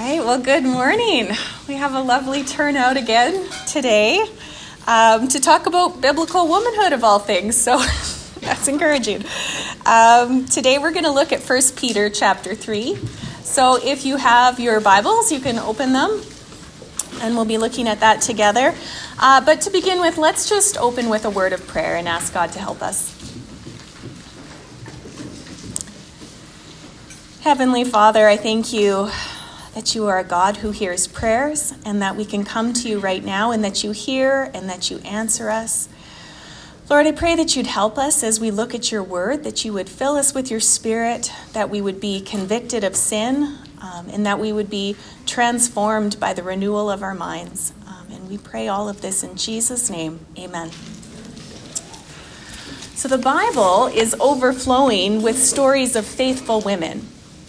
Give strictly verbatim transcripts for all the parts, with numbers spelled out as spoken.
right, well, good morning. We have a lovely turnout again today um, to talk about biblical womanhood of all things, so that's encouraging. Um, today we're going to look at First Peter chapter three. So if you have your Bibles, you can open them, and we'll be looking at that together. Uh, but to begin with, let's just open with a word of prayer and ask God to help us. Heavenly Father, I thank you that you are a God who hears prayers and that we can come to you right now and that you hear and that you answer us. Lord, I pray that you'd help us as we look at your word, that you would fill us with your spirit, that we would be convicted of sin, um, and that we would be transformed by the renewal of our minds. Um, and we pray all of this in Jesus' name. Amen. So the Bible is overflowing with stories of faithful women.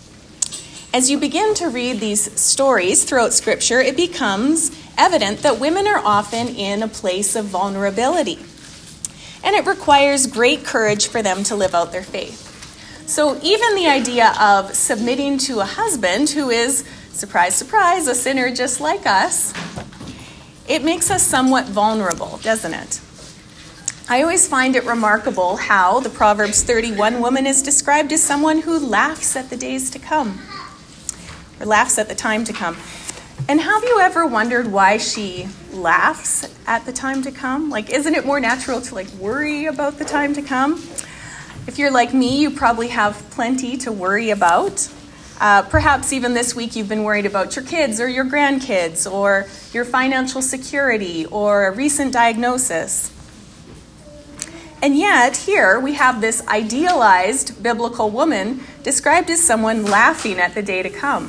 As you begin to read these stories throughout Scripture, it becomes evident that women are often in a place of vulnerability. And it requires great courage for them to live out their faith. So even the idea of submitting to a husband who is, surprise, surprise, a sinner just like us, it makes us somewhat vulnerable, doesn't it? I always find it remarkable how the Proverbs thirty-one woman is described as someone who laughs at the days to come. Or laughs at the time to come. And have you ever wondered why she laughs at the time to come? Like, isn't it more natural to, like, worry about the time to come? If you're like me, you probably have plenty to worry about. Uh, perhaps even this week you've been worried about your kids or your grandkids or your financial security or a recent diagnosis. And yet, here we have this idealized biblical woman described as someone laughing at the day to come.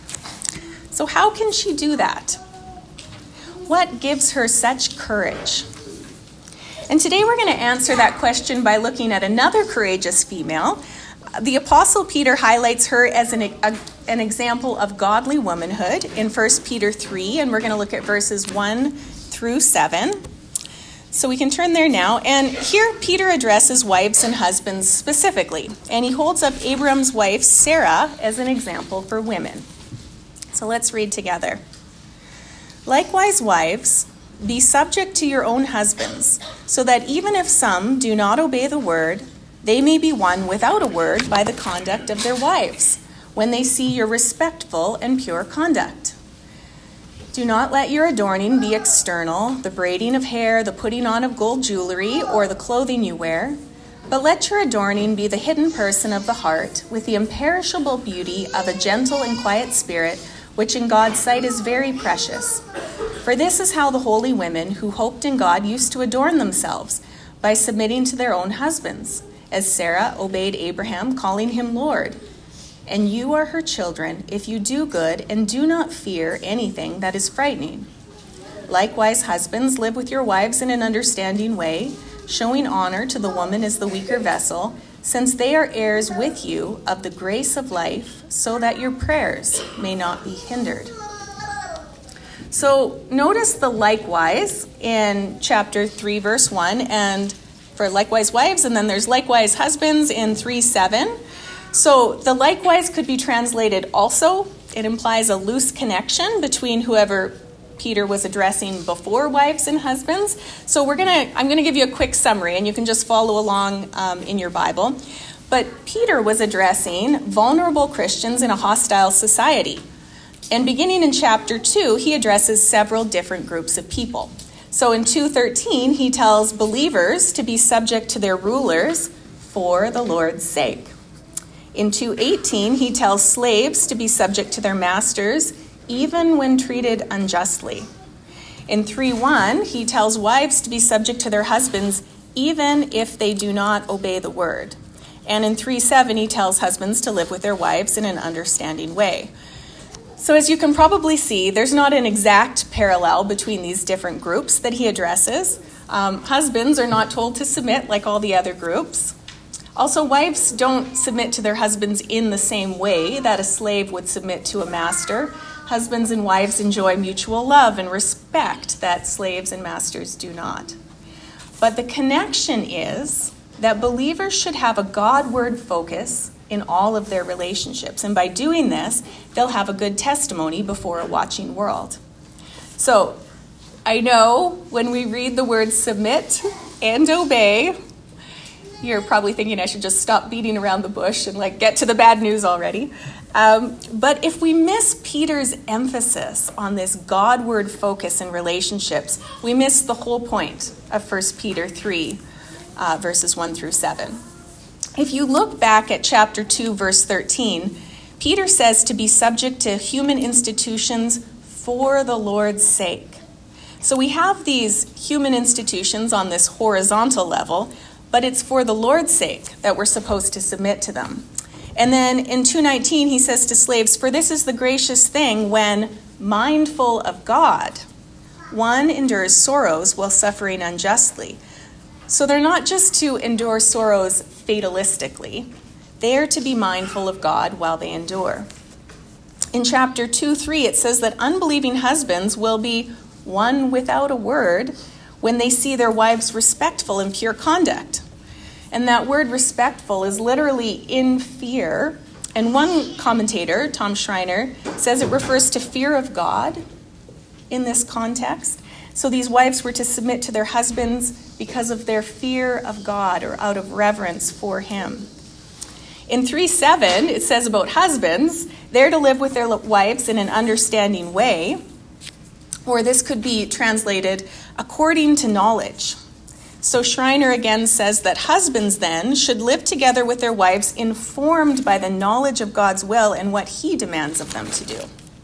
So how can she do that? What gives her such courage? And today we're going to answer that question by looking at another courageous female. The Apostle Peter highlights her as an, a, an example of godly womanhood in First Peter three, and we're going to look at verses one through seven. So we can turn there now. And here Peter addresses wives and husbands specifically, and he holds up Abram's wife Sarah as an example for women. So let's read together. Likewise, wives, be subject to your own husbands, so that even if some do not obey the word, they may be won without a word by the conduct of their wives, when they see your respectful and pure conduct. Do not let your adorning be external, the braiding of hair, the putting on of gold jewelry, or the clothing you wear, but let your adorning be the hidden person of the heart, with the imperishable beauty of a gentle and quiet spirit, which in God's sight is very precious. For this is how the holy women who hoped in God used to adorn themselves, by submitting to their own husbands, as Sarah obeyed Abraham, calling him Lord. And you are her children, if you do good and do not fear anything that is frightening. Likewise, husbands, live with your wives in an understanding way, showing honor to the woman as the weaker vessel, since they are heirs with you of the grace of life, so that your prayers may not be hindered. So notice the likewise in chapter three, verse one, and for likewise wives, and then there's likewise husbands in three seven. So the likewise could be translated also. It implies a loose connection between whoever Peter was addressing before wives and husbands. So we're gonna, I'm going to give you a quick summary, and you can just follow along um, in your Bible. But Peter was addressing vulnerable Christians in a hostile society. And beginning in chapter two, he addresses several different groups of people. So in two thirteen, he tells believers to be subject to their rulers for the Lord's sake. In two eighteen, he tells slaves to be subject to their masters, even when treated unjustly. In three one, he tells wives to be subject to their husbands, even if they do not obey the word. And in three seven, he tells husbands to live with their wives in an understanding way. So as you can probably see, there's not an exact parallel between these different groups that he addresses. Um, husbands are not told to submit like all the other groups. Also, wives don't submit to their husbands in the same way that a slave would submit to a master. Husbands and wives enjoy mutual love and respect that slaves and masters do not. But the connection is that believers should have a God-word focus in all of their relationships. And by doing this, they'll have a good testimony before a watching world. So I know when we read the words submit and obey, you're probably thinking I should just stop beating around the bush and like get to the bad news already. Um, but if we miss Peter's emphasis on this Godward focus in relationships, we miss the whole point of First Peter three, uh, verses one through seven. If you look back at chapter two, verse thirteen, Peter says to be subject to human institutions for the Lord's sake. So we have these human institutions on this horizontal level, but it's for the Lord's sake that we're supposed to submit to them. And then in two nineteen, he says to slaves, "For this is the gracious thing when, mindful of God, one endures sorrows while suffering unjustly." So they're not just to endure sorrows fatalistically. They are to be mindful of God while they endure. In chapter two three, it says that unbelieving husbands will be won without a word when they see their wives respectful and pure conduct. And that word respectful is literally in fear. And one commentator, Tom Schreiner, says it refers to fear of God in this context. So these wives were to submit to their husbands because of their fear of God or out of reverence for him. In three seven, it says about husbands, they're to live with their wives in an understanding way, or this could be translated according to knowledge. So Schreiner again says that husbands then should live together with their wives informed by the knowledge of God's will and what he demands of them to do.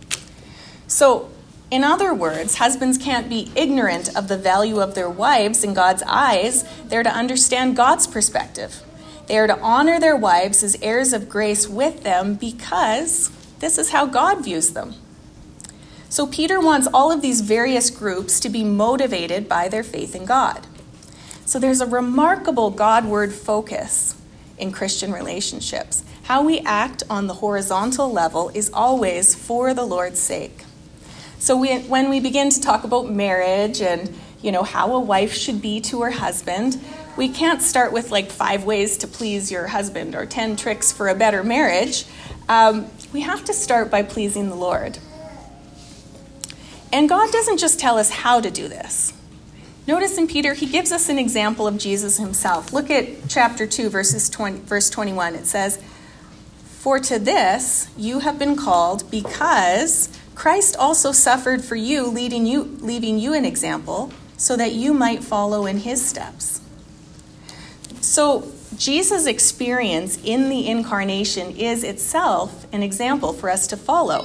So, in other words, husbands can't be ignorant of the value of their wives in God's eyes. They're to understand God's perspective. They are to honor their wives as heirs of grace with them because this is how God views them. So Peter wants all of these various groups to be motivated by their faith in God. So there's a remarkable Godward focus in Christian relationships. How we act on the horizontal level is always for the Lord's sake. So we, when we begin to talk about marriage and, you know, how a wife should be to her husband, we can't start with like five ways to please your husband or ten tricks for a better marriage. Um, we have to start by pleasing the Lord. And God doesn't just tell us how to do this. Notice in Peter, he gives us an example of Jesus himself. Look at chapter two, verses twenty, verse twenty-one. It says, "For to this you have been called, because Christ also suffered for you, leading you, leaving you an example, so that you might follow in his steps." So Jesus' experience in the incarnation is itself an example for us to follow.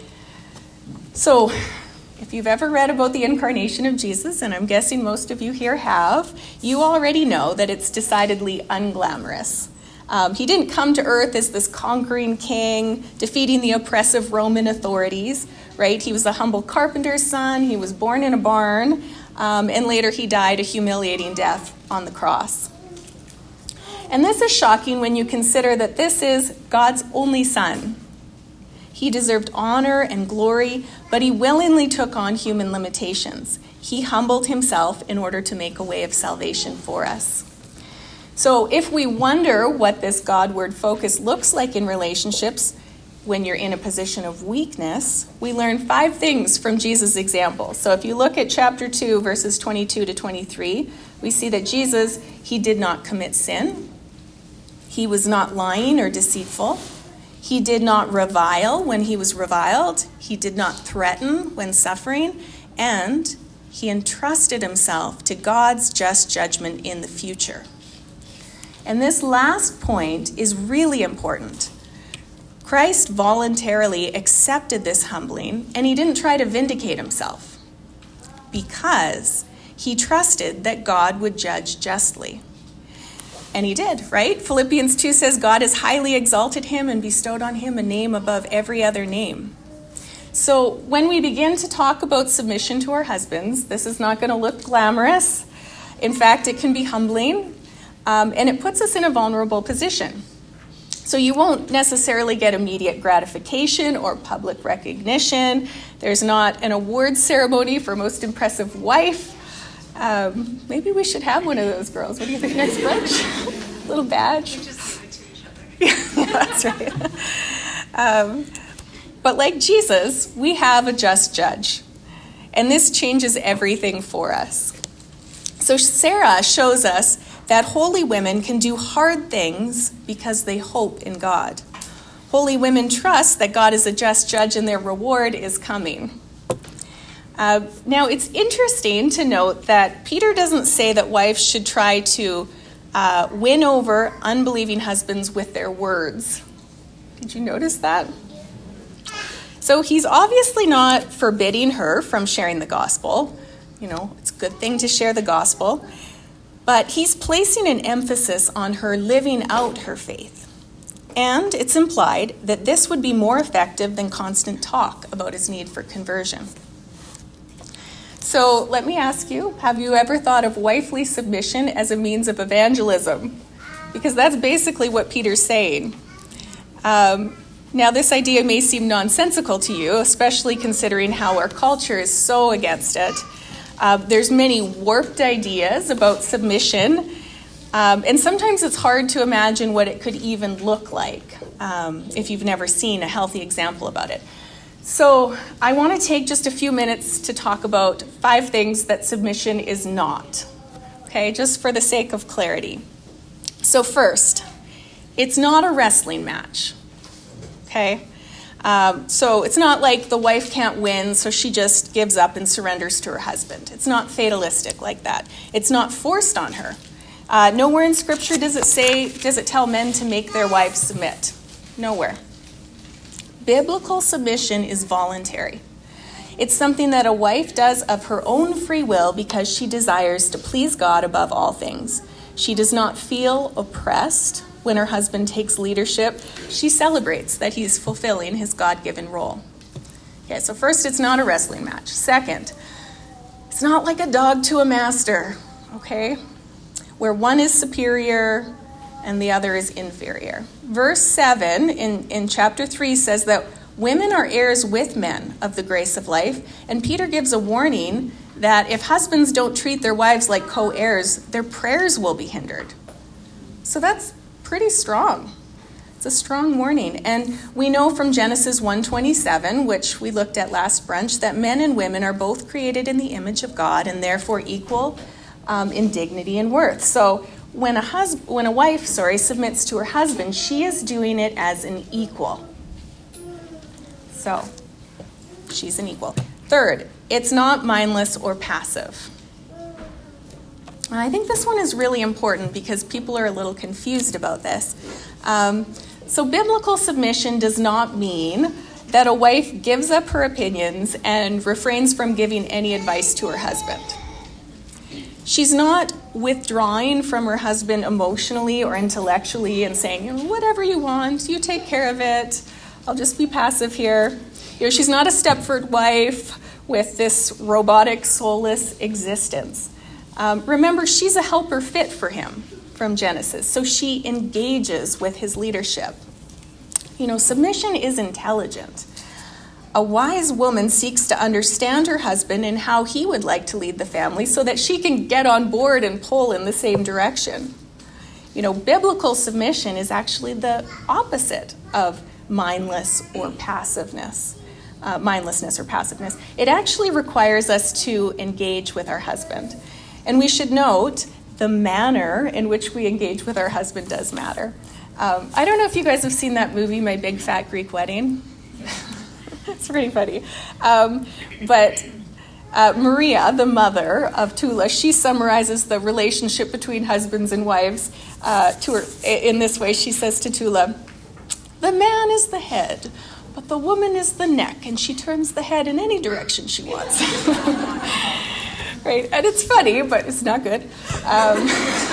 So if you've ever read about the incarnation of Jesus, and I'm guessing most of you here have, you already know that it's decidedly unglamorous. Um, he didn't come to earth as this conquering king, defeating the oppressive Roman authorities, right? He was a humble carpenter's son. He was born in a barn, um, and later he died a humiliating death on the cross. And this is shocking when you consider that this is God's only son. He deserved honor and glory, but he willingly took on human limitations. He humbled himself in order to make a way of salvation for us. So if we wonder what this Godward focus looks like in relationships when you're in a position of weakness, we learn five things from Jesus' example. So if you look at chapter two, verses twenty-two to twenty-three, we see that Jesus, he did not commit sin. He was not lying or deceitful. He did not revile when he was reviled. He did not threaten when suffering. And he entrusted himself to God's just judgment in the future. And this last point is really important. Christ voluntarily accepted this humbling, and he didn't try to vindicate himself because he trusted that God would judge justly. And he did, right? Philippians two says God has highly exalted him and bestowed on him a name above every other name. So when we begin to talk about submission to our husbands, this is not going to look glamorous. In fact, it can be humbling, um, and it puts us in a vulnerable position. So you won't necessarily get immediate gratification or public recognition. There's not an awards ceremony for most impressive wife. Um, maybe we should have one of those girls. What do you think next brunch? Little badge. Yeah, that's right. Um, but like Jesus, we have a just judge. And this changes everything for us. So Sarah shows us that holy women can do hard things because they hope in God. Holy women trust that God is a just judge and their reward is coming. Uh, now, it's interesting to note that Peter doesn't say that wives should try to uh, win over unbelieving husbands with their words. Did you notice that? So he's obviously not forbidding her from sharing the gospel. You know, it's a good thing to share the gospel. But he's placing an emphasis on her living out her faith. And it's implied that this would be more effective than constant talk about his need for conversion. So let me ask you, have you ever thought of wifely submission as a means of evangelism? Because that's basically what Peter's saying. Um, now, this idea may seem nonsensical to you, especially considering how our culture is so against it. Uh, there's many warped ideas about submission, um, and sometimes it's hard to imagine what it could even look like um, if you've never seen a healthy example about it. So I want to take just a few minutes to talk about five things that submission is not, okay, just for the sake of clarity. So first, it's not a wrestling match, okay? Um, so it's not like the wife can't win, so she just gives up and surrenders to her husband. It's not fatalistic like that. It's not forced on her. Uh, nowhere in Scripture does it say, does it tell men to make their wives submit. Nowhere. Biblical submission is voluntary. It's something that a wife does of her own free will because she desires to please God above all things. She does not feel oppressed when her husband takes leadership. She celebrates that he's fulfilling his God-given role. Okay, so first, it's not a wrestling match. Second, it's not like a dog to a master, okay, where one is superior and the other is inferior. Verse seven in, in chapter three says that women are heirs with men of the grace of life, and Peter gives a warning that if husbands don't treat their wives like co-heirs, their prayers will be hindered. So that's pretty strong. It's a strong warning. And we know from Genesis one twenty-seven, which we looked at last brunch, that men and women are both created in the image of God and therefore equal um, in dignity and worth. So when a hus- when a wife, sorry, submits to her husband, she is doing it as an equal. So she's an equal. Third, it's not mindless or passive. And I think this one is really important because people are a little confused about this. Um, so biblical submission does not mean that a wife gives up her opinions and refrains from giving any advice to her husband. She's not withdrawing from her husband emotionally or intellectually and saying, you know, whatever you want, you take care of it. I'll just be passive here. You know, she's not a Stepford wife with this robotic, soulless existence. Um, remember, she's a helper fit for him from Genesis, so she engages with his leadership. You know, submission is intelligent. A wise woman seeks to understand her husband and how he would like to lead the family so that she can get on board and pull in the same direction. You know, biblical submission is actually the opposite of mindless or passiveness, uh, mindlessness or passiveness. It actually requires us to engage with our husband. And we should note the manner in which we engage with our husband does matter. Um, I don't know if you guys have seen that movie, My Big Fat Greek Wedding. It's pretty funny. Um, but uh, Maria, the mother of Tula, she summarizes the relationship between husbands and wives uh, to her in this way. She says to Tula, "The man is the head, but the woman is the neck, and she turns the head in any direction she wants." Right? And it's funny, but it's not good. Um,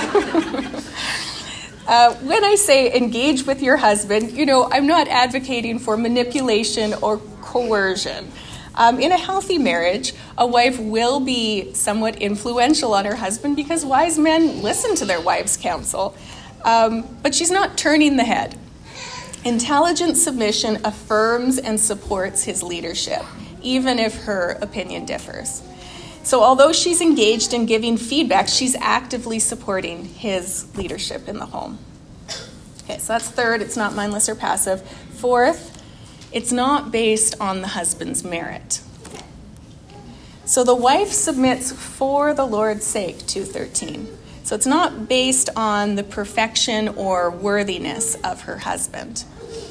uh, when I say engage with your husband, you know, I'm not advocating for manipulation or coercion. Um, in a healthy marriage, a wife will be somewhat influential on her husband because wise men listen to their wives' counsel. Um, but she's not turning the head. Intelligent submission affirms and supports his leadership, even if her opinion differs. So although she's engaged in giving feedback, she's actively supporting his leadership in the home. Okay, so that's third, it's not mindless or passive. Fourth, it's not based on the husband's merit. So the wife submits for the Lord's sake, two thirteen. So it's not based on the perfection or worthiness of her husband.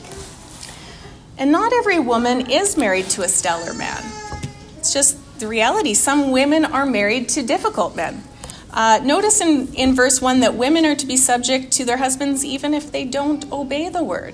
And not every woman is married to a stellar man. It's just the reality. Some women are married to difficult men. Uh, notice in, in verse one that women are to be subject to their husbands even if they don't obey the word.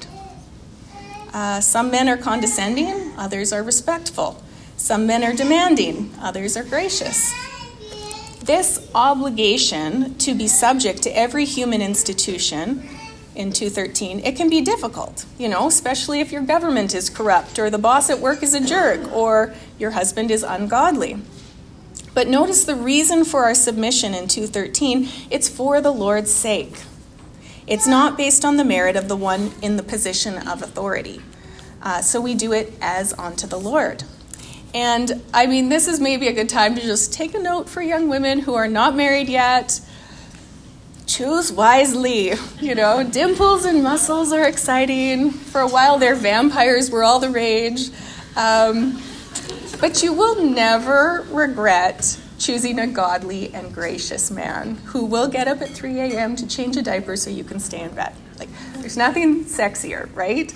Uh, some men are condescending, others are respectful. Some men are demanding, others are gracious. This obligation to be subject to every human institution in two thirteen, it can be difficult, you know, especially if your government is corrupt or the boss at work is a jerk or your husband is ungodly. But notice the reason for our submission in two thirteen, it's for the Lord's sake. It's not based on the merit of the one in the position of authority. Uh, so we do it as unto the Lord. And I mean, this is maybe a good time to just take a note for young women who are not married yet. Choose wisely. You know, dimples and muscles are exciting. For a while there, vampires were all the rage. Um, but you will never regret choosing a godly and gracious man who will get up at three a.m. to change a diaper so you can stay in bed. Like, there's nothing sexier, right?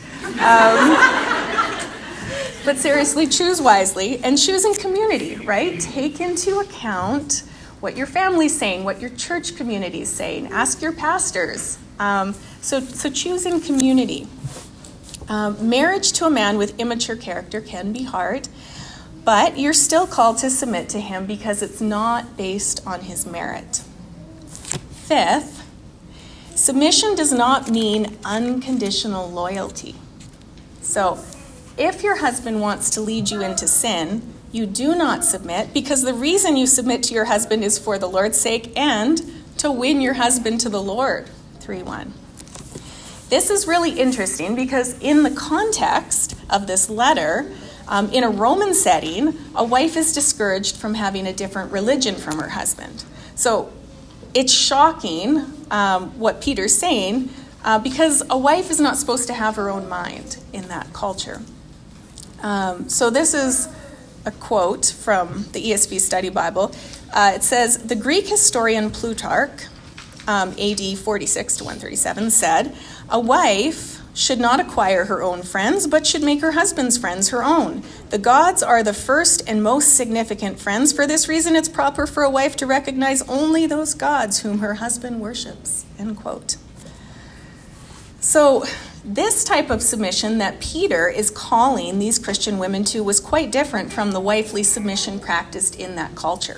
Um, but seriously, choose wisely and choose in community, right? Take into account what your family's saying, what your church community is saying. Ask your pastors. Um, so, so choose in community. Um, marriage to a man with immature character can be hard, but you're still called to submit to him because it's not based on his merit. Fifth, submission does not mean unconditional loyalty. So, if your husband wants to lead you into sin, you do not submit because the reason you submit to your husband is for the Lord's sake and to win your husband to the Lord, three one. This is really interesting because in the context of this letter, um, in a Roman setting, a wife is discouraged from having a different religion from her husband. So it's shocking um, what Peter's saying uh, because a wife is not supposed to have her own mind in that culture. Um, so this is a quote from the E S V Study Bible. Uh, it says, the Greek historian Plutarch, um, A D forty-six to one thirty-seven, said, a wife should not acquire her own friends, but should make her husband's friends her own. The gods are the first and most significant friends. For this reason, it's proper for a wife to recognize only those gods whom her husband worships, end quote. So this type of submission that Peter is calling these Christian women to was quite different from the wifely submission practiced in that culture.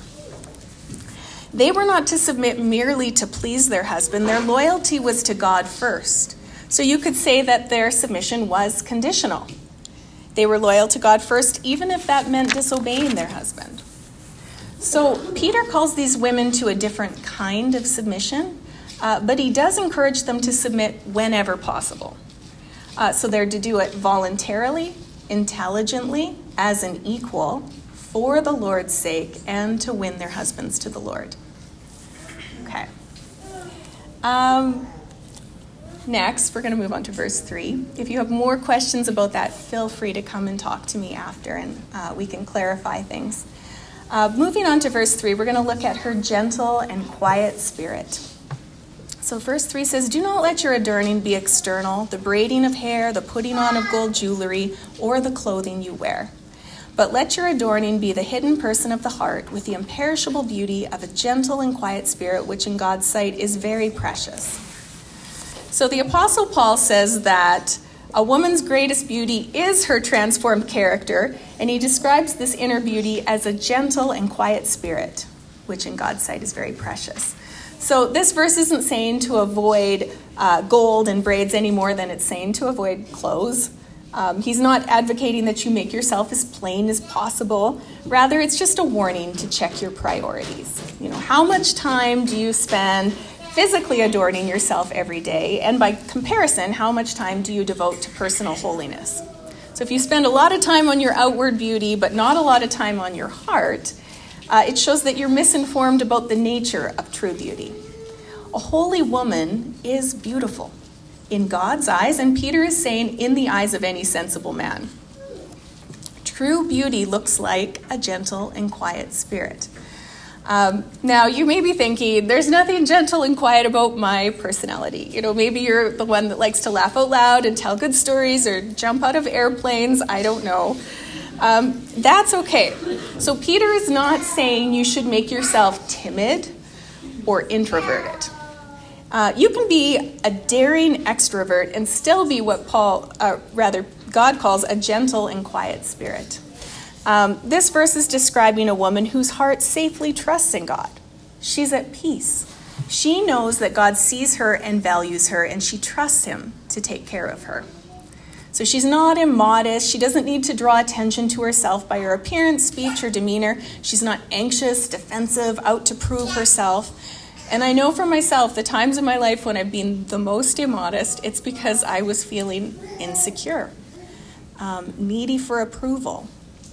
They were not to submit merely to please their husband. Their loyalty was to God first. So you could say that their submission was conditional. They were loyal to God first, even if that meant disobeying their husband. So Peter calls these women to a different kind of submission, uh, but he does encourage them to submit whenever possible. Uh, so they're to do it voluntarily, intelligently, as an equal, for the Lord's sake, and to win their husbands to the Lord. Okay. Um, next, we're going to move on to verse three. If you have more questions about that, feel free to come and talk to me after, and uh, we can clarify things. Uh, moving on to verse three, we're going to look at her gentle and quiet spirit. So verse three says, do not let your adorning be external, the braiding of hair, the putting on of gold jewelry, or the clothing you wear. But let your adorning be the hidden person of the heart with the imperishable beauty of a gentle and quiet spirit, which in God's sight is very precious. So the Apostle Paul says that a woman's greatest beauty is her transformed character, and he describes this inner beauty as a gentle and quiet spirit, which in God's sight is very precious. So this verse isn't saying to avoid uh, gold and braids any more than it's saying to avoid clothes. Um, he's not advocating that you make yourself as plain as possible. Rather, it's just a warning to check your priorities. You know, how much time do you spend physically adorning yourself every day? And by comparison, how much time do you devote to personal holiness? So if you spend a lot of time on your outward beauty, but not a lot of time on your heart, Uh, it shows that you're misinformed about the nature of true beauty. A holy woman is beautiful. in God's eyes, and Peter is saying in the eyes of any sensible man. True beauty looks like a gentle and quiet spirit. Um, now, you may be thinking, there's nothing gentle and quiet about my personality. You know, maybe you're the one that likes to laugh out loud and tell good stories or jump out of airplanes. I don't know. Um, that's okay. So Peter is not saying you should make yourself timid or introverted. Uh, you can be a daring extrovert and still be what Paul, uh, rather, God calls a gentle and quiet spirit. Um, this verse is describing a woman whose heart safely trusts in God. She's at peace. She knows that God sees her and values her, and she trusts him to take care of her. So she's not immodest. She doesn't need to draw attention to herself by her appearance, speech, or demeanor. She's not anxious, defensive, out to prove herself. And I know for myself, the times in my life when I've been the most immodest, it's because I was feeling insecure, um, needy for approval.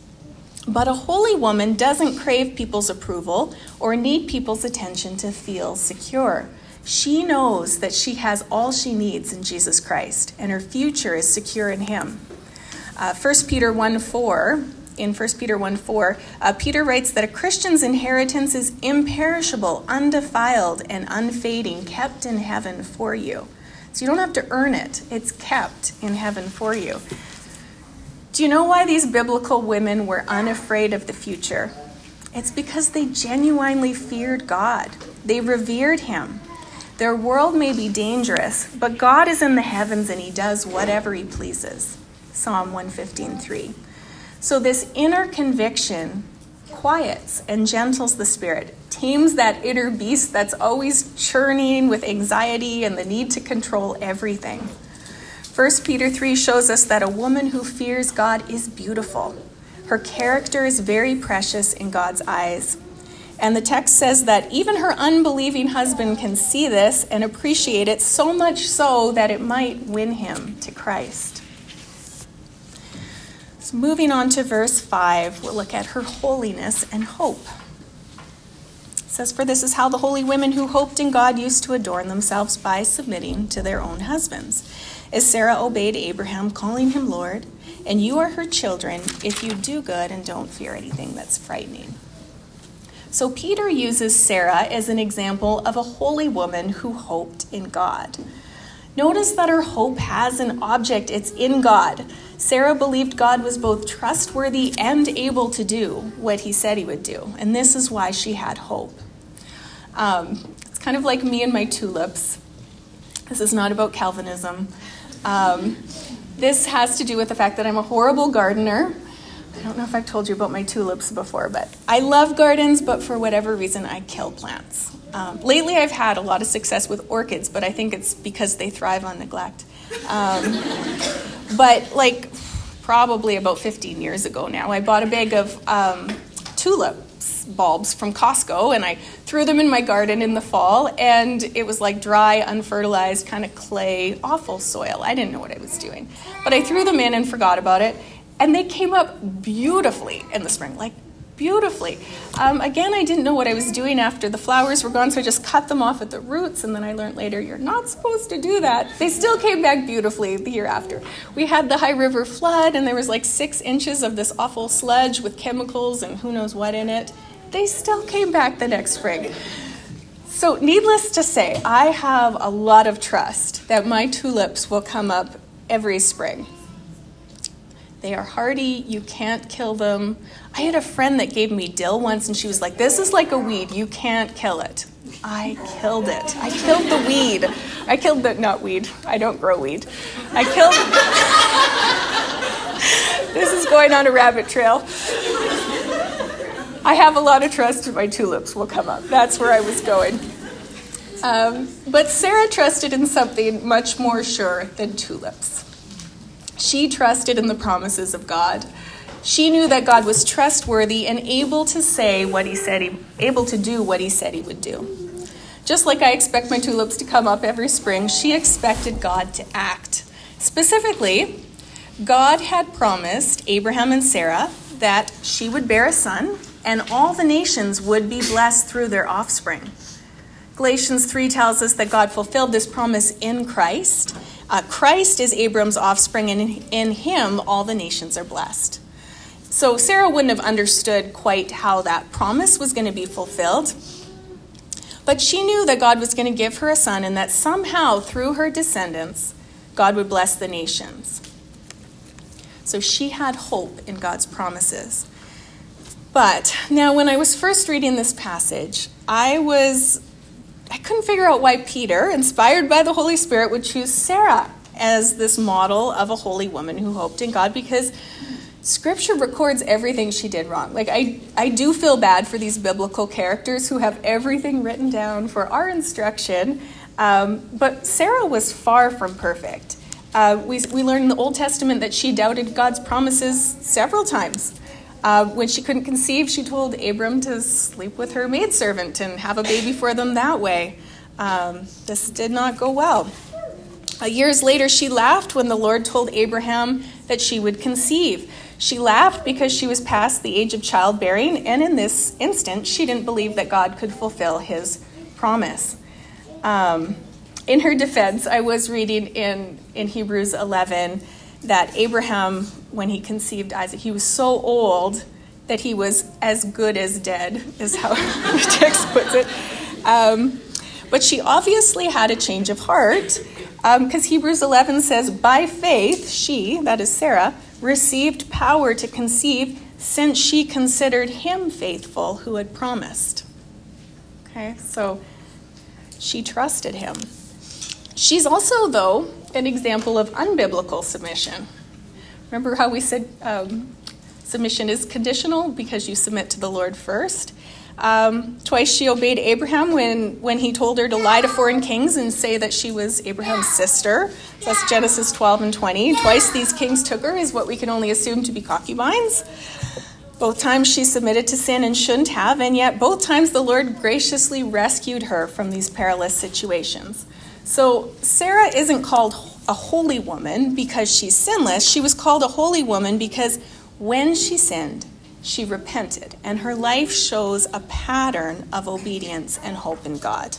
But a holy woman doesn't crave people's approval or need people's attention to feel secure. She knows that she has all she needs in Jesus Christ, and her future is secure in him. Uh, First Peter one four, in First Peter one four, uh, Peter writes that a Christian's inheritance is imperishable, undefiled, and unfading, kept in heaven for you. So you don't have to earn it. It's kept in heaven for you. Do you know why these biblical women were unafraid of the future? It's because they genuinely feared God. They revered him. Their world may be dangerous, but God is in the heavens and he does whatever he pleases. Psalm one fifteen three. So this inner conviction quiets and gentles the spirit, tames that inner beast that's always churning with anxiety and the need to control everything. First Peter three shows us that a woman who fears God is beautiful. Her character is very precious in God's eyes. And the text says that even her unbelieving husband can see this and appreciate it, so much so that it might win him to Christ. So moving on to verse five, we'll look at her holiness and hope. It says, "For this is how the holy women who hoped in God used to adorn themselves by submitting to their own husbands. As Sarah obeyed Abraham, calling him Lord, and you are her children if you do good and don't fear anything that's frightening." So Peter uses Sarah as an example of a holy woman who hoped in God. Notice that her hope has an object. It's in God. Sarah believed God was both trustworthy and able to do what he said he would do. And this is why she had hope. Um, it's kind of like me and my tulips. This is not about Calvinism. Um, this has to do with the fact that I'm a horrible gardener. I don't know if I've told you about my tulips before, but I love gardens, but for whatever reason, I kill plants. Um, lately, I've had a lot of success with orchids, but I think it's because they thrive on neglect. Um, but like probably about fifteen years ago now, I bought a bag of um, tulips bulbs from Costco, and I threw them in my garden in the fall, and it was like dry, unfertilized, kind of clay, awful soil. I didn't know what I was doing. But I threw them in and forgot about it. And they came up beautifully in the spring, like beautifully. Um, again, I didn't know what I was doing after the flowers were gone, so I just cut them off at the roots, and then I learned later, you're not supposed to do that. They still came back beautifully the year after. We had the High River flood, and there was like six inches of this awful sludge with chemicals and who knows what in it. They still came back the next spring. So needless to say, I have a lot of trust that my tulips will come up every spring. They are hardy. You can't kill them. I had a friend that gave me dill once, and she was like, this is like a weed. You can't kill it. I killed it. I killed the weed. I killed the, not weed. I don't grow weed. I killed, this is going on a rabbit trail. I have a lot of trust that my tulips will come up. That's where I was going. Um, but Sarah trusted in something much more sure than tulips. She trusted in the promises of God. She knew that God was trustworthy and able to say what he said, he, able to do what he said he would do. Just like I expect my tulips to come up every spring, she expected God to act. Specifically, God had promised Abraham and Sarah that she would bear a son and all the nations would be blessed through their offspring. Galatians three tells us that God fulfilled this promise in Christ. Uh, Christ is Abram's offspring, and in, in him all the nations are blessed. So Sarah wouldn't have understood quite how that promise was going to be fulfilled. But she knew that God was going to give her a son, and that somehow through her descendants, God would bless the nations. So she had hope in God's promises. But now when I was first reading this passage, I was, I couldn't figure out why Peter, inspired by the Holy Spirit, would choose Sarah as this model of a holy woman who hoped in God, because Scripture records everything she did wrong. Like, I, I do feel bad for these biblical characters who have everything written down for our instruction, um, but Sarah was far from perfect. Uh, we, we learn in the Old Testament that she doubted God's promises several times. Uh, when she couldn't conceive, she told Abram to sleep with her maidservant and have a baby for them that way. Um, this did not go well. Uh, years later, she laughed when the Lord told Abraham that she would conceive. She laughed because she was past the age of childbearing, and in this instant, she didn't believe that God could fulfill his promise. Um, in her defense, I was reading in, in Hebrews eleven that Abraham, when he conceived Isaac, he was so old that he was as good as dead, is how the text puts it. Um, but she obviously had a change of heart, because um, Hebrews eleven says, by faith, she, that is Sarah, received power to conceive, since she considered him faithful who had promised. Okay, so she trusted him. She's also, though, an example of unbiblical submission. Remember how we said um, submission is conditional because you submit to the Lord first? Um, twice she obeyed Abraham when, when he told her to lie to foreign kings and say that she was Abraham's sister. So that's Genesis twelve and twenty. Twice these kings took her as what we can only assume to be concubines. Both times she submitted to sin and shouldn't have, and yet both times the Lord graciously rescued her from these perilous situations. So Sarah isn't called a holy woman because she's sinless. She was called a holy woman because when she sinned, she repented, and her life shows a pattern of obedience and hope in God.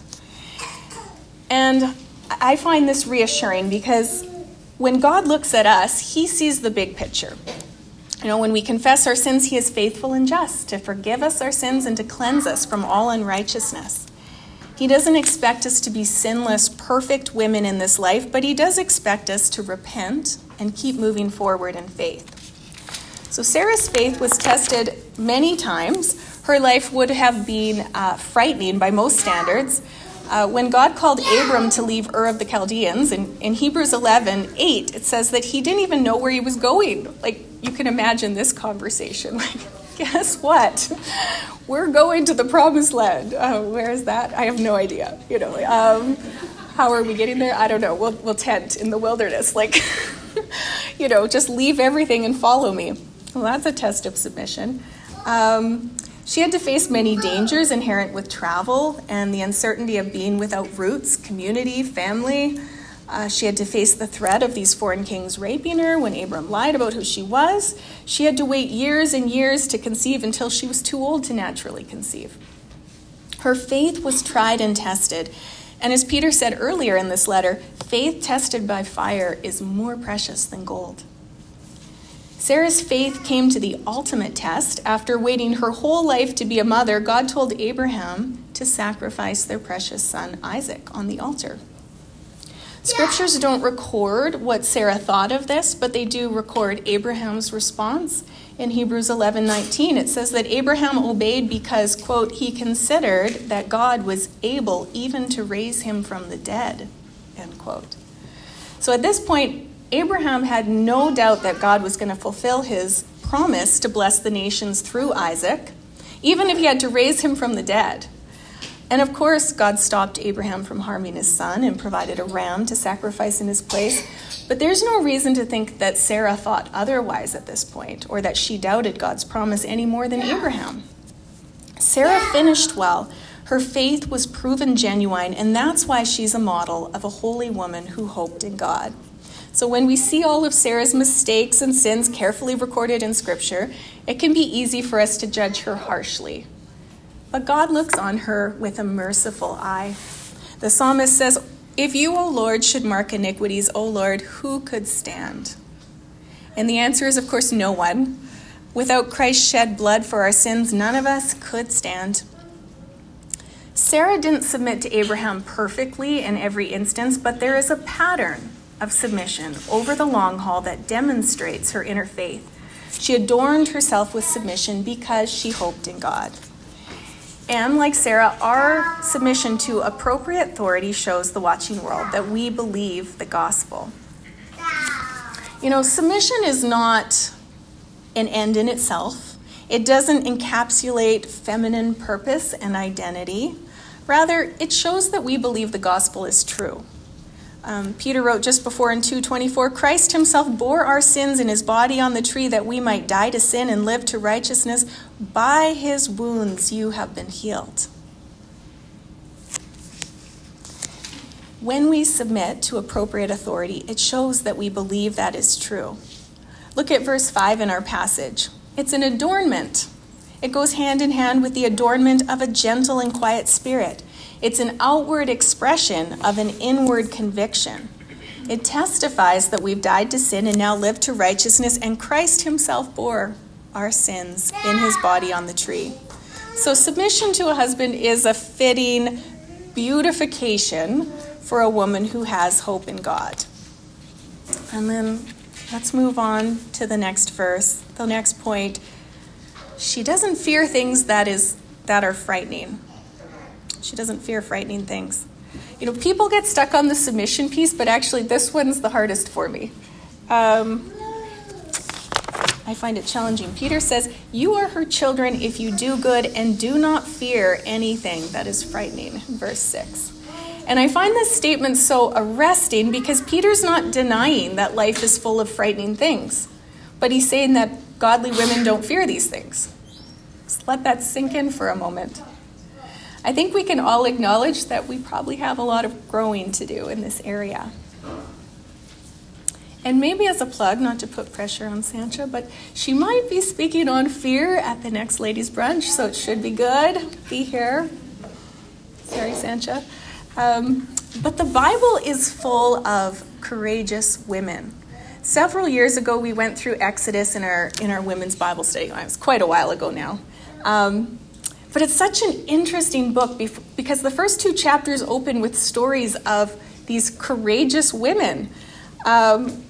And I find this reassuring because when God looks at us, he sees the big picture. You know, when we confess our sins, he is faithful and just to forgive us our sins and to cleanse us from all unrighteousness. He doesn't expect us to be sinless, perfect women in this life, but he does expect us to repent and keep moving forward in faith. So Sarah's faith was tested many times. Her life would have been uh, frightening by most standards. Uh, when God called Abram to leave Ur of the Chaldeans, in, in Hebrews eleven eight, it says that he didn't even know where he was going. Like, you can imagine this conversation. Like, guess what? We're going to the promised land. Uh, where is that? I have no idea. You know, um, how are we getting there? I don't know. We'll, we'll tent in the wilderness. Like, you know, just leave everything and follow me. Well, that's a test of submission. Um, she had to face many dangers inherent with travel and the uncertainty of being without roots, community, family. Uh, she had to face the threat of these foreign kings raping her when Abram lied about who she was. She had to wait years and years to conceive until she was too old to naturally conceive. Her faith was tried and tested. And as Peter said earlier in this letter, faith tested by fire is more precious than gold. Sarah's faith came to the ultimate test. After waiting her whole life to be a mother, God told Abraham to sacrifice their precious son Isaac on the altar. Scriptures don't record what Sarah thought of this, but they do record Abraham's response. In Hebrews eleven nineteen, it says that Abraham obeyed because, quote, he considered that God was able even to raise him from the dead, end quote. So at this point, Abraham had no doubt that God was going to fulfill his promise to bless the nations through Isaac, even if he had to raise him from the dead. And of course, God stopped Abraham from harming his son and provided a ram to sacrifice in his place. But there's no reason to think that Sarah thought otherwise at this point, or that she doubted God's promise any more than Abraham. Sarah finished well. Her faith was proven genuine, and that's why she's a model of a holy woman who hoped in God. So when we see all of Sarah's mistakes and sins carefully recorded in Scripture, it can be easy for us to judge her harshly. But God looks on her with a merciful eye. The psalmist says, If you, O Lord, should mark iniquities, O Lord, who could stand? And the answer is, of course, no one. Without Christ's shed blood for our sins, none of us could stand. Sarah didn't submit to Abraham perfectly in every instance, but there is a pattern of submission over the long haul that demonstrates her inner faith. She adorned herself with submission because she hoped in God. And like Sarah, our submission to appropriate authority shows the watching world that we believe the gospel. You know, submission is not an end in itself. It doesn't encapsulate feminine purpose and identity. Rather, it shows that we believe the gospel is true. Um, Peter wrote just before in two twenty-four, Christ himself bore our sins in his body on the tree that we might die to sin and live to righteousness. By his wounds you have been healed. When we submit to appropriate authority, it shows that we believe that is true. Look at verse five in our passage. It's an adornment. It goes hand in hand with the adornment of a gentle and quiet spirit. It's an outward expression of an inward conviction. It testifies that we've died to sin and now live to righteousness, and Christ himself bore our sins in his body on the tree. So submission to a husband is a fitting beautification for a woman who has hope in God. And then let's move on to the next verse, the next point. She doesn't fear things that is that are frightening. She doesn't fear frightening things. You know, people get stuck on the submission piece, but actually this one's the hardest for me. Um, I find it challenging. Peter says, you are her children if you do good and do not fear anything that is frightening, verse six. And I find this statement so arresting because Peter's not denying that life is full of frightening things, but he's saying that godly women don't fear these things. Just let that sink in for a moment. I think we can all acknowledge that we probably have a lot of growing to do in this area. And maybe as a plug, not to put pressure on Sancha, but she might be speaking on fear at the next ladies' brunch, so it should be good. Be here. Sorry, Sancha. Um, but the Bible is full of courageous women. Several years ago, we went through Exodus in our in our women's Bible study. It was quite a while ago now. Um, but it's such an interesting book because the first two chapters open with stories of these courageous women. Um,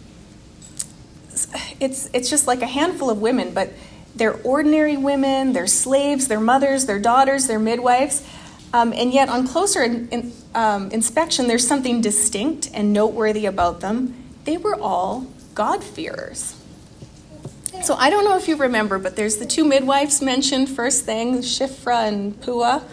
it's it's just like a handful of women, but they're ordinary women, they're slaves, they're mothers, they're daughters, they're midwives. Um, and yet on closer in, in, um, inspection, there's something distinct and noteworthy about them. They were all God-fearers. So I don't know if you remember, but there's the two midwives mentioned first thing, Shiphrah and Puah.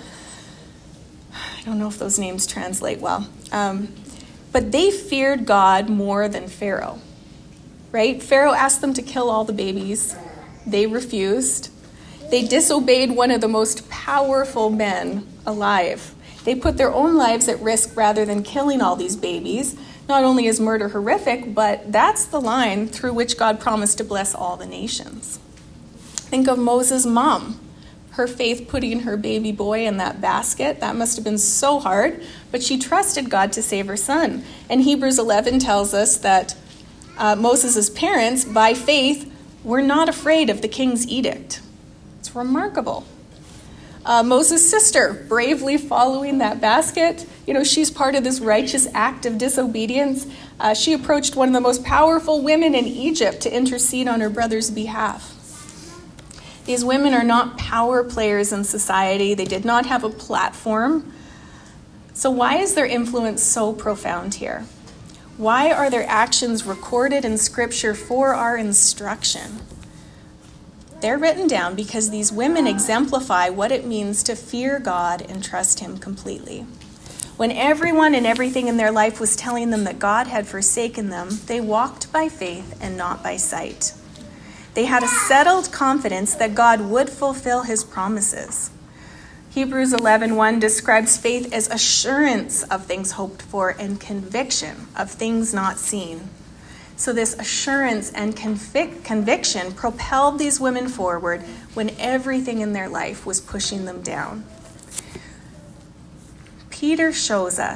I don't know if those names translate well. Um, but they feared God more than Pharaoh, right? Pharaoh asked them to kill all the babies. They refused. They disobeyed one of the most powerful men alive. They put their own lives at risk rather than killing all these babies. Not only is murder horrific, but that's the line through which God promised to bless all the nations. Think of Moses' mom. Her faith putting her baby boy in that basket. That must have been so hard, but she trusted God to save her son. And Hebrews eleven tells us that uh, Moses' parents, by faith, were not afraid of the king's edict. It's remarkable. Uh, Moses' sister, bravely following that basket. You know, she's part of this righteous act of disobedience. Uh, she approached one of the most powerful women in Egypt to intercede on her brother's behalf. These women are not power players in society. They did not have a platform. So why is their influence so profound here? Why are their actions recorded in Scripture for our instruction? They're written down because these women exemplify what it means to fear God and trust him completely. When everyone and everything in their life was telling them that God had forsaken them, they walked by faith and not by sight. They had a settled confidence that God would fulfill his promises. Hebrews eleven one describes faith as assurance of things hoped for and conviction of things not seen. So this assurance and convic- conviction propelled these women forward when everything in their life was pushing them down. Peter shows us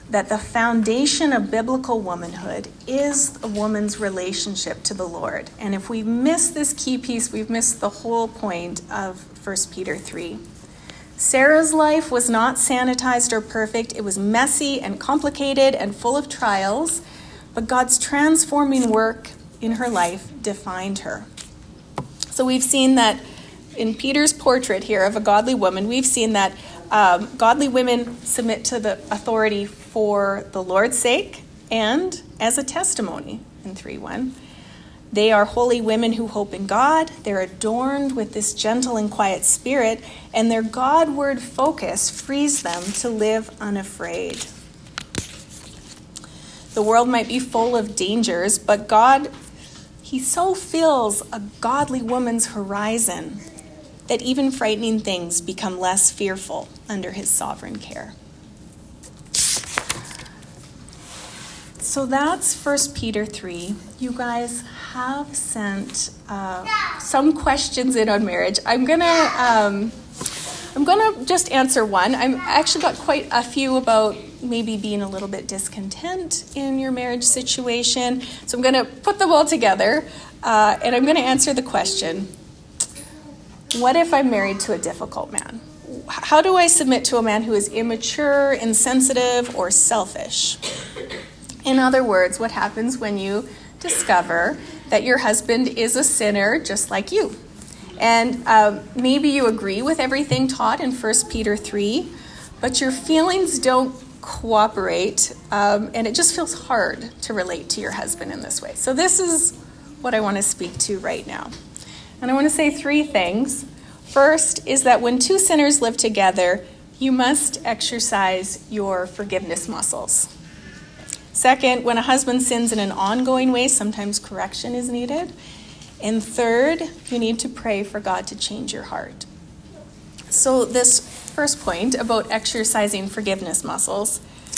that the foundation of biblical womanhood is a woman's relationship to the Lord. And if we miss this key piece, we've missed the whole point of First Peter three. Sarah's life was not sanitized or perfect. It was messy and complicated and full of trials, but God's transforming work in her life defined her. So we've seen that in Peter's portrait here of a godly woman, we've seen that um, godly women submit to the authority for the Lord's sake and as a testimony in three one. They are holy women who hope in God. They're adorned with this gentle and quiet spirit, and their God-word focus frees them to live unafraid. The world might be full of dangers, but God, he so fills a godly woman's horizon that even frightening things become less fearful under his sovereign care. So that's First Peter three. You guys have sent uh, some questions in on marriage. I'm gonna um, I'm gonna just answer one. I've actually got quite a few about maybe being a little bit discontent in your marriage situation. So I'm gonna put them all together, uh, and I'm gonna answer the question: what if I'm married to a difficult man? How do I submit to a man who is immature, insensitive, or selfish? In other words, what happens when you discover that your husband is a sinner just like you? And um, maybe you agree with everything taught in First Peter three, but your feelings don't cooperate, um, and it just feels hard to relate to your husband in this way. So this is what I want to speak to right now. And I want to say three things. First is that when two sinners live together, you must exercise your forgiveness muscles. Second, when a husband sins in an ongoing way, sometimes correction is needed. And third, you need to pray for God to change your heart. So this first point about exercising forgiveness muscles,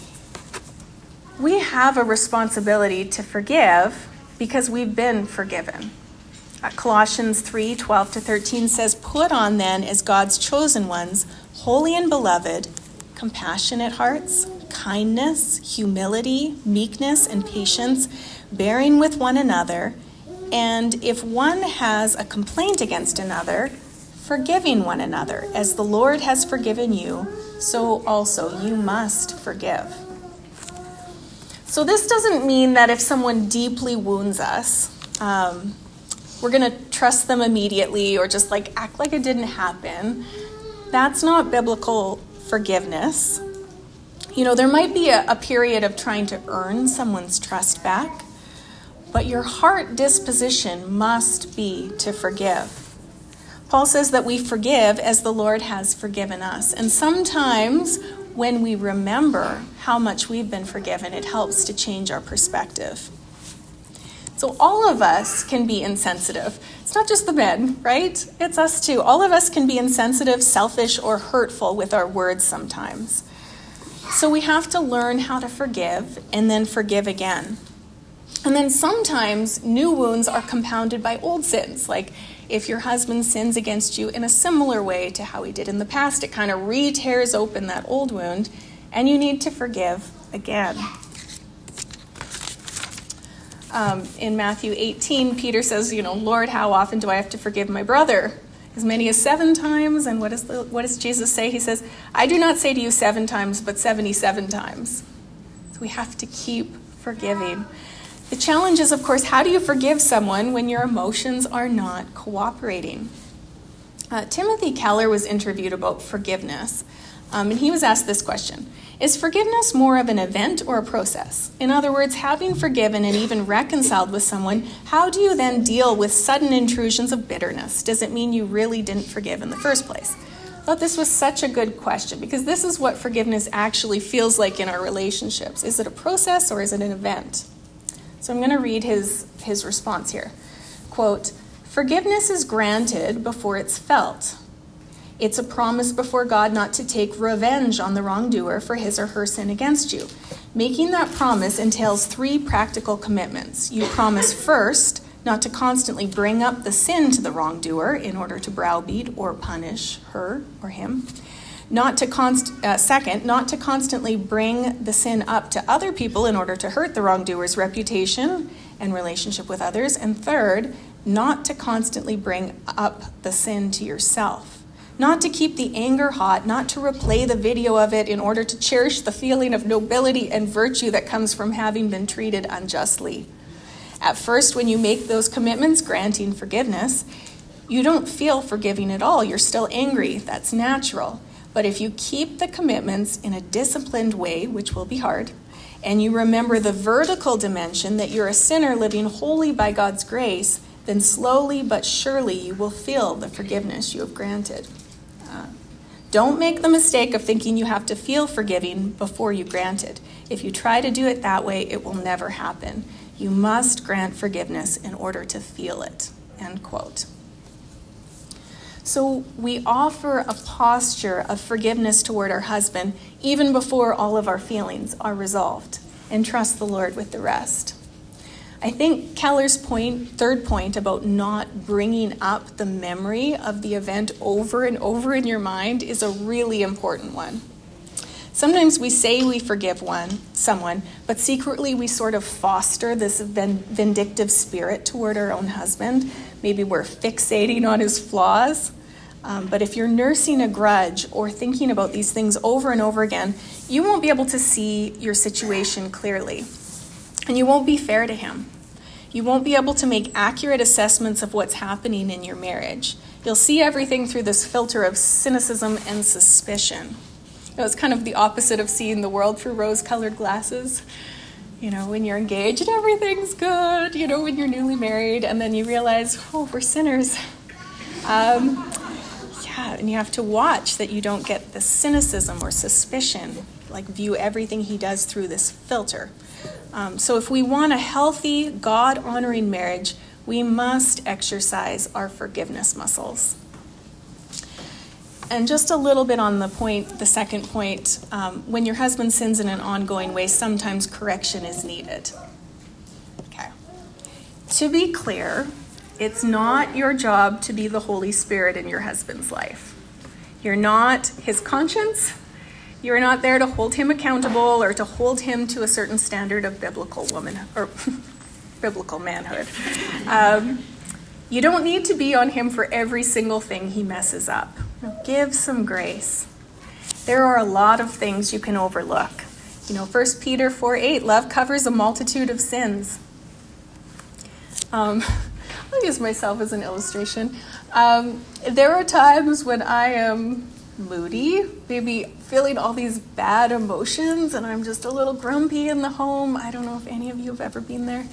we have a responsibility to forgive because we've been forgiven. Uh, Colossians three twelve to thirteen says, "Put on then as God's chosen ones, holy and beloved, compassionate hearts, kindness, humility, meekness, and patience, bearing with one another, and if one has a complaint against another, forgiving one another. As the Lord has forgiven you, so also you must forgive." So this doesn't mean that if someone deeply wounds us, um, we're going to trust them immediately or just like act like it didn't happen. That's not biblical forgiveness. You know, there might be a, a period of trying to earn someone's trust back, but your heart disposition must be to forgive. Paul says that we forgive as the Lord has forgiven us. And sometimes when we remember how much we've been forgiven, it helps to change our perspective. So all of us can be insensitive. It's not just the men, right? It's us too. All of us can be insensitive, selfish, or hurtful with our words sometimes. So we have to learn how to forgive and then forgive again. And then sometimes new wounds are compounded by old sins. Like if your husband sins against you in a similar way to how he did in the past, it kind of re-tears open that old wound, and you need to forgive again. Um, in Matthew eighteen, Peter says, you know, "Lord, how often do I have to forgive my brother? As many as seven times?" And what, is the, what does Jesus say? He says, "I do not say to you seven times, but seventy-seven times." So we have to keep forgiving. The challenge is, of course, how do you forgive someone when your emotions are not cooperating? Uh, Timothy Keller was interviewed about forgiveness, um, and he was asked this question: is forgiveness more of an event or a process? In other words, having forgiven and even reconciled with someone, how do you then deal with sudden intrusions of bitterness? Does it mean you really didn't forgive in the first place? I thought this was such a good question because this is what forgiveness actually feels like in our relationships. Is it a process or is it an event? So I'm going to read his, his response here. Quote, "Forgiveness is granted before it's felt. It's a promise before God not to take revenge on the wrongdoer for his or her sin against you. Making that promise entails three practical commitments. You promise first not to constantly bring up the sin to the wrongdoer in order to browbeat or punish her or him. Not to const- uh, second, not to constantly bring the sin up to other people in order to hurt the wrongdoer's reputation and relationship with others. And third, not to constantly bring up the sin to yourself. Not to keep the anger hot, not to replay the video of it in order to cherish the feeling of nobility and virtue that comes from having been treated unjustly. At first, when you make those commitments, granting forgiveness, you don't feel forgiving at all. You're still angry. That's natural. But if you keep the commitments in a disciplined way, which will be hard, and you remember the vertical dimension that you're a sinner living wholly by God's grace, then slowly but surely you will feel the forgiveness you have granted. Uh, don't make the mistake of thinking you have to feel forgiving before you grant it. If you try to do it that way, it will never happen. You must grant forgiveness in order to feel it. End quote. So we offer a posture of forgiveness toward our husband even before all of our feelings are resolved, and trust the Lord with the rest. I think Keller's point, third point about not bringing up the memory of the event over and over in your mind is a really important one. Sometimes we say we forgive one, someone, but secretly we sort of foster this vindictive spirit toward our own husband. Maybe we're fixating on his flaws. Um, but if you're nursing a grudge or thinking about these things over and over again, you won't be able to see your situation clearly. And you won't be fair to him. You won't be able to make accurate assessments of what's happening in your marriage. You'll see everything through this filter of cynicism and suspicion. You know, it's kind of the opposite of seeing the world through rose-colored glasses. You know, when you're engaged, everything's good. You know, when you're newly married, and then you realize, oh, we're sinners. Um, yeah, and you have to watch that you don't get the cynicism or suspicion, like view everything he does through this filter. Um, so if we want a healthy, God-honoring marriage, we must exercise our forgiveness muscles. And just a little bit on the point, the second point, um, when your husband sins in an ongoing way, sometimes correction is needed. Okay. To be clear, it's not your job to be the Holy Spirit in your husband's life. You're not his conscience. You're not there to hold him accountable or to hold him to a certain standard of biblical woman or biblical manhood. Um, you don't need to be on him for every single thing he messes up. Give some grace. There are a lot of things you can overlook. You know, First Peter four eight, love covers a multitude of sins. Um, I'll use myself as an illustration. Um, there are times when I am moody, maybe feeling all these bad emotions, and I'm just a little grumpy in the home. I don't know if any of you have ever been there.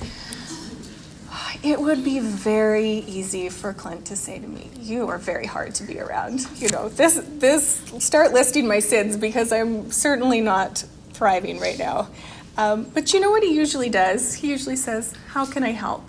It would be very easy for Clint to say to me, you are very hard to be around. You know, this, this, start listing my sins because I'm certainly not thriving right now. Um, but you know what he usually does? He usually says, how can I help?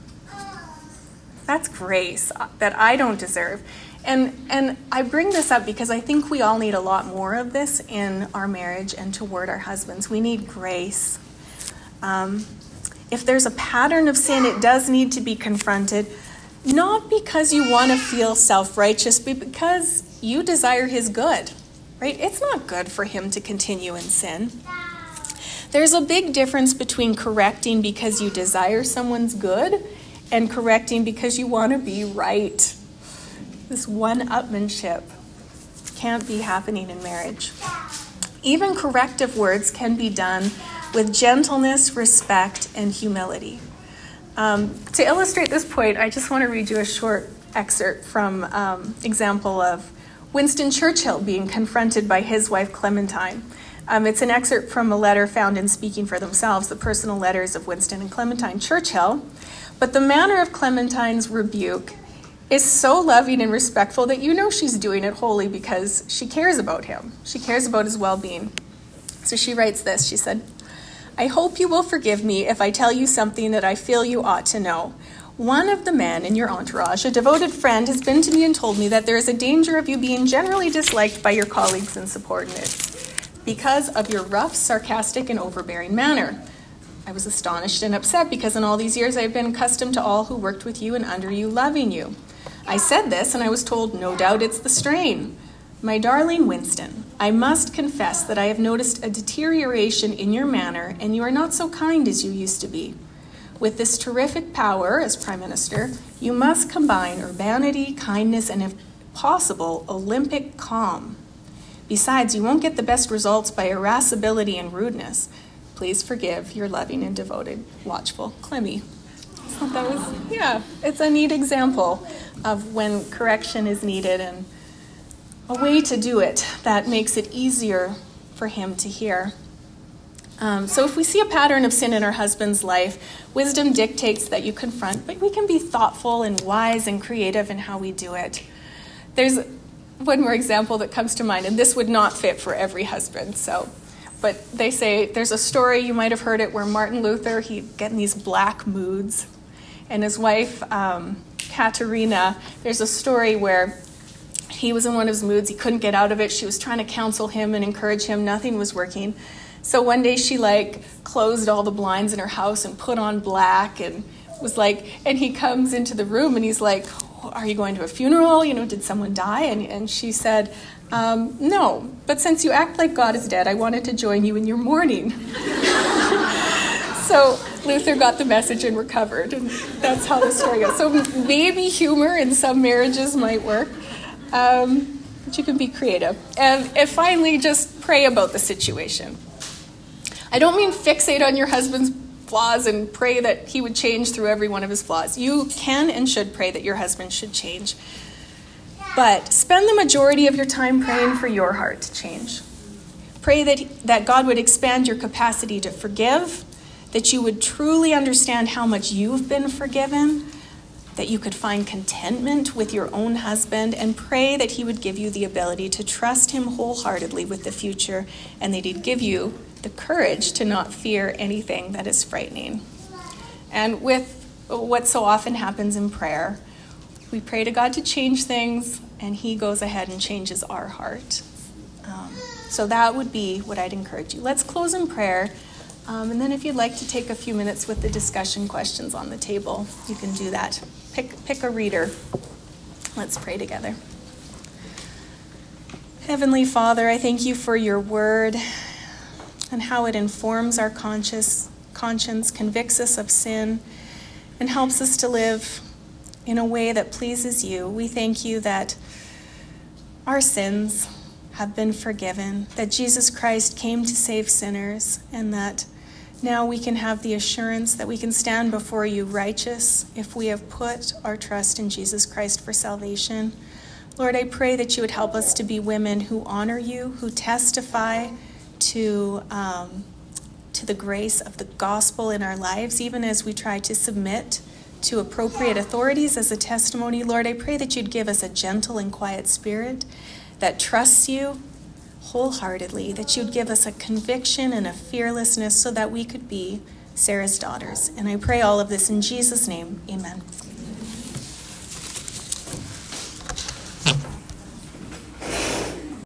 That's grace that I don't deserve. And and I bring this up because I think we all need a lot more of this in our marriage and toward our husbands. We need grace. Um, if there's a pattern of sin, it does need to be confronted, not because you want to feel self-righteous, but because you desire his good, right? It's not good for him to continue in sin. There's a big difference between correcting because you desire someone's good and correcting because you want to be right. This one-upmanship can't be happening in marriage. Even corrective words can be done with gentleness, respect, and humility. Um, to illustrate this point, I just want to read you a short excerpt from um, example of Winston Churchill being confronted by his wife Clementine. Um, it's an excerpt from a letter found in Speaking for Themselves, the personal letters of Winston and Clementine Churchill. But the manner of Clementine's rebuke is so loving and respectful that you know she's doing it wholly because she cares about him. She cares about his well-being. So she writes this. She said, I hope you will forgive me if I tell you something that I feel you ought to know. One of the men in your entourage, a devoted friend, has been to me and told me that there is a danger of you being generally disliked by your colleagues and subordinates because of your rough, sarcastic, and overbearing manner. I was astonished and upset because in all these years I have been accustomed to all who worked with you and under you loving you. I said this and I was told, no doubt it's the strain. My darling Winston, I must confess that I have noticed a deterioration in your manner, and you are not so kind as you used to be. With this terrific power as Prime Minister, you must combine urbanity, kindness, and if possible, Olympic calm. Besides, you won't get the best results by irascibility and rudeness. Please forgive your loving and devoted, watchful Clemmy. So that was, yeah, it's a neat example of when correction is needed and a way to do it that makes it easier for him to hear. Um, so if we see a pattern of sin in our husband's life, wisdom dictates that you confront, but we can be thoughtful and wise and creative in how we do it. There's one more example that comes to mind, and this would not fit for every husband. So, but they say there's a story, you might have heard it, where Martin Luther, he'd get in these black moods, and his wife, um, Katerina, there's a story where he was in one of his moods, he couldn't get out of it, she was trying to counsel him and encourage him, nothing was working. So one day she like closed all the blinds in her house and put on black and was like, and he comes into the room and he's like, are you going to a funeral? You know, did someone die? And, and she said, um, no, but since you act like God is dead, I wanted to join you in your mourning. So Luther got the message and recovered. And that's how the story goes. So maybe humor in some marriages might work. Um, but you can be creative. And, and finally, just pray about the situation. I don't mean fixate on your husband's flaws and pray that he would change through every one of his flaws. You can and should pray that your husband should change. But spend the majority of your time praying for your heart to change. Pray that, that God would expand your capacity to forgive, that you would truly understand how much you've been forgiven, that you could find contentment with your own husband, and pray that he would give you the ability to trust him wholeheartedly with the future, and that he'd give you the courage to not fear anything that is frightening. And with what so often happens in prayer, we pray to God to change things, and he goes ahead and changes our heart. Um, so that would be what I'd encourage you. Let's close in prayer. Um, and then if you'd like to take a few minutes with the discussion questions on the table, you can do that. Pick, pick a reader. Let's pray together. Heavenly Father, I thank you for your word and how it informs our conscious, conscience, convicts us of sin, and helps us to live in a way that pleases you. We thank you that our sins have been forgiven, that Jesus Christ came to save sinners, and that now we can have the assurance that we can stand before you righteous if we have put our trust in Jesus Christ for salvation. Lord, I pray that you would help us to be women who honor you, who testify to um, to the grace of the gospel in our lives, even as we try to submit to appropriate authorities as a testimony. Lord, I pray that you'd give us a gentle and quiet spirit that trusts you wholeheartedly, that you'd give us a conviction and a fearlessness so that we could be Sarah's daughters. And I pray all of this in Jesus' name. Amen.